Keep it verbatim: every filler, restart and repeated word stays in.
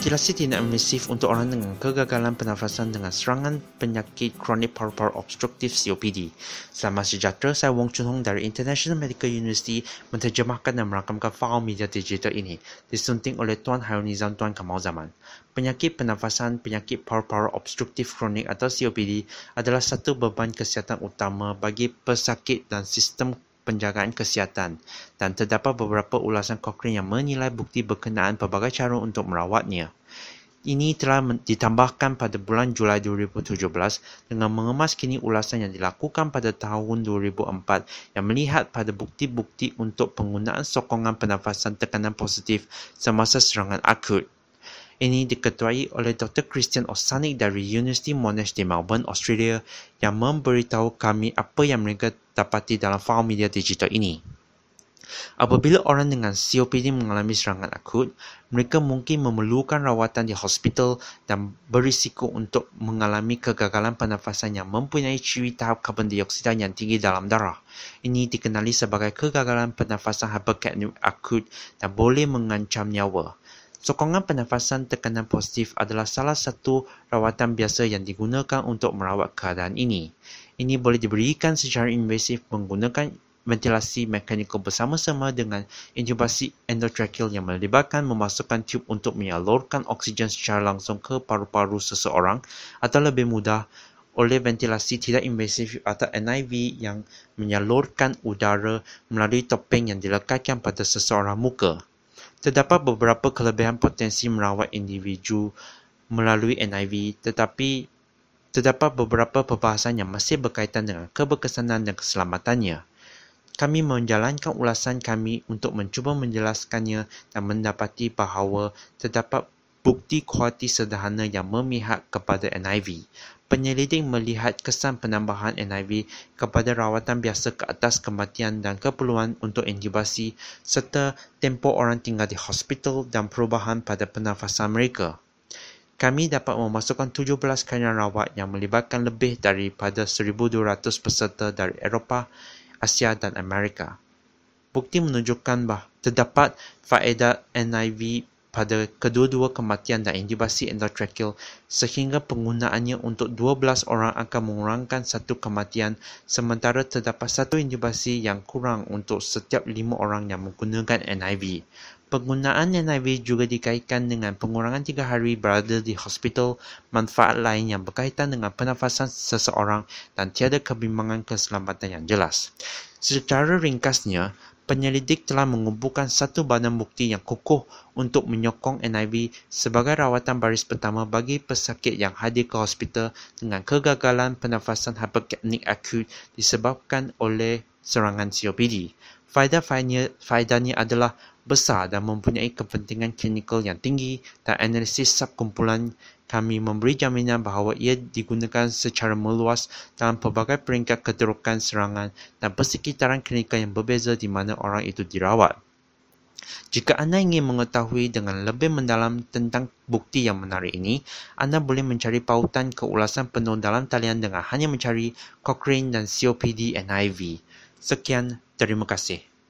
Ventilasi tidak invasif untuk orang dengan kegagalan pernafasan dengan serangan penyakit kronik paru-paru obstruktif C O P D. Selamat sejahtera, saya Wong Chun Hong dari International Medical University menterjemahkan dan merakamkan fail media digital ini, disunting oleh Tuan Hairul Nizam Tuan Kamal Zaman. Penyakit pernafasan penyakit paru-paru obstruktif kronik atau C O P D adalah satu beban kesihatan utama bagi pesakit dan sistem penjagaan kesihatan, dan terdapat beberapa ulasan Cochrane yang menilai bukti berkenaan pelbagai cara untuk merawatnya. Ini telah ditambahkan pada bulan Julai dua ribu tujuh belas dengan mengemas kini ulasan yang dilakukan pada tahun dua ribu empat yang melihat pada bukti-bukti untuk penggunaan sokongan pernafasan tekanan positif semasa serangan akut. Ini diketuai oleh Doktor Christian Osanik dari University Monash di Melbourne, Australia, yang memberitahu kami apa yang mereka dapati dalam fail media digital ini. Apabila orang dengan C O P D mengalami serangan akut, mereka mungkin memerlukan rawatan di hospital dan berisiko untuk mengalami kegagalan pernafasan yang mempunyai ciri tahap karbon dioksida yang tinggi dalam darah. Ini dikenali sebagai kegagalan pernafasan hypercapnic akut dan boleh mengancam nyawa. Sokongan pernafasan tekanan positif adalah salah satu rawatan biasa yang digunakan untuk merawat keadaan ini. Ini boleh diberikan secara invasif menggunakan ventilasi mekanikal bersama-sama dengan intubasi endotracheal yang melibatkan memasukkan tube untuk menyalurkan oksigen secara langsung ke paru-paru seseorang, atau lebih mudah oleh ventilasi tidak invasif atau N I V yang menyalurkan udara melalui topeng yang dilekatkan pada seseorang muka. Terdapat beberapa kelebihan potensi merawat individu melalui N I V, tetapi terdapat beberapa perbahasan yang masih berkaitan dengan keberkesanan dan keselamatannya. Kami menjalankan ulasan kami untuk mencuba menjelaskannya dan mendapati bahawa terdapat bukti kualiti sederhana yang memihak kepada N I V. Penyelidik melihat kesan penambahan N I V kepada rawatan biasa ke atas kematian dan keperluan untuk intubasi serta tempoh orang tinggal di hospital dan perubahan pada pernafasan mereka. Kami dapat memasukkan tujuh belas kalian rawat yang melibatkan lebih daripada seribu dua ratus peserta dari Eropah, Asia dan Amerika. Bukti menunjukkan bahawa terdapat faedah N I V pada kedua-dua kematian dan intubasi endotracheal sehingga penggunaannya untuk dua belas orang akan mengurangkan satu kematian, sementara terdapat satu intubasi yang kurang untuk setiap lima orang yang menggunakan N I V. Penggunaan N I V juga dikaitkan dengan pengurangan tiga hari berada di hospital, manfaat lain yang berkaitan dengan pernafasan seseorang dan tiada kebimbangan keselamatan yang jelas. Secara ringkasnya, penyelidik telah mengumpulkan satu badan bukti yang kukuh untuk menyokong N I V sebagai rawatan baris pertama bagi pesakit yang hadir ke hospital dengan kegagalan pernafasan hypercapnic akut disebabkan oleh serangan C O P D. Faedah-faedahnya faedahnya adalah besar dan mempunyai kepentingan klinikal yang tinggi, dan analisis subkumpulan kami memberi jaminan bahawa ia digunakan secara meluas dalam pelbagai peringkat keterukan serangan dan persekitaran klinikal yang berbeza di mana orang itu dirawat. Jika anda ingin mengetahui dengan lebih mendalam tentang bukti yang menarik ini, anda boleh mencari pautan ke ulasan penuh dalam talian dengan hanya mencari Cochrane dan C O P D N I V. Sekian, terima kasih.